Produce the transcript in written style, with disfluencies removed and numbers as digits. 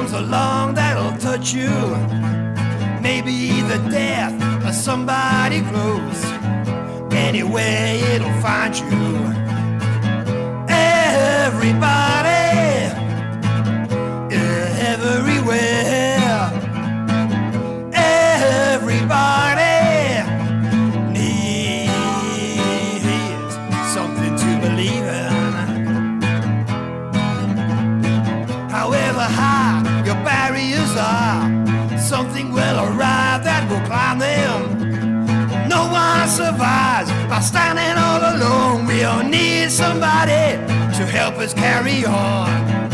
comes along that'll touch you. Maybe the death of somebody close. Anyway, it'll find you. Everybody, everywhere. Everybody needs something to believe in. However high your barriers are, something will arrive that will climb them. No one survives by standing all alone. We all need somebody to help us carry on.